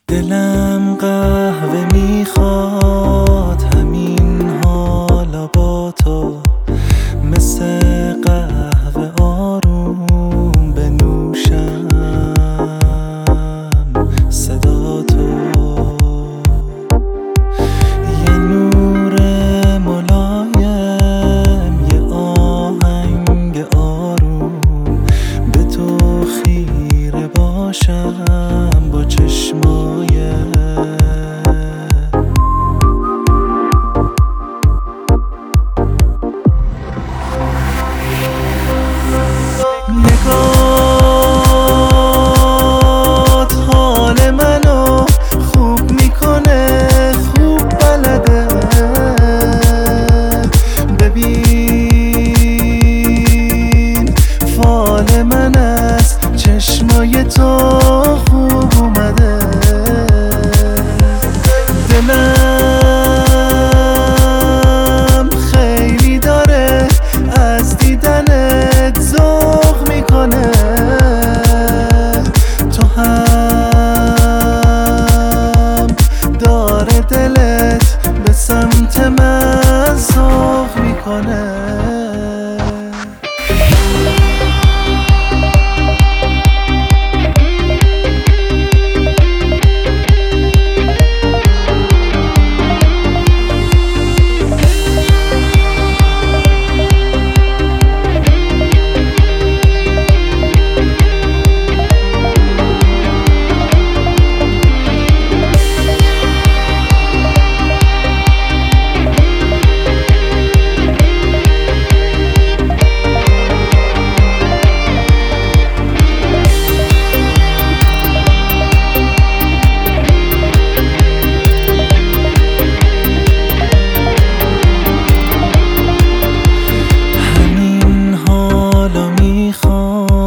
دلم قهوه میخواد، همین حالا با تو مثل قهوه آروم بنوشم صدا تو. یه نور ملایم، یه آهنگ آروم، به تو خیره باشم با چشمای نگات حال منو خوب میکنه، خوب بلده. ببین فال من از چشمای تو خوب اومده. دلم خیلی داره از دیدنت ذوق میکنه، تو هم داره دلت به سمت من ذوق میکنه.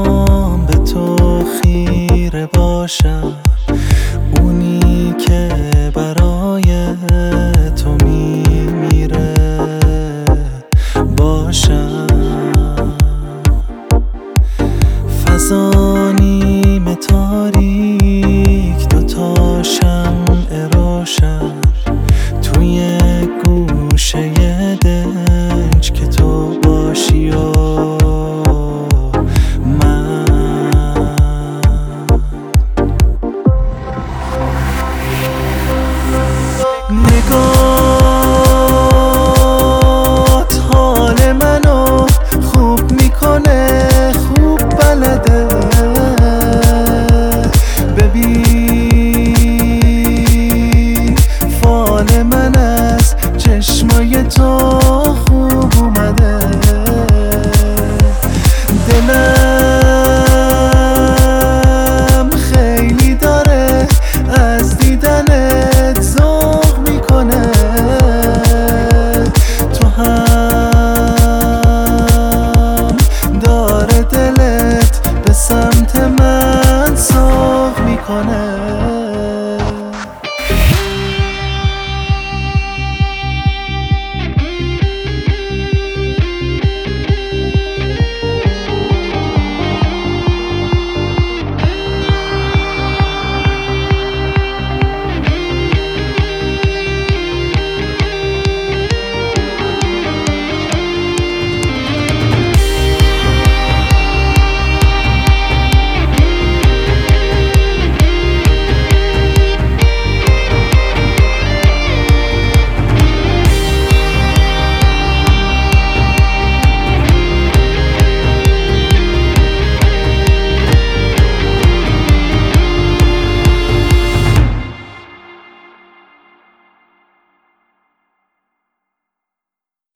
اونی که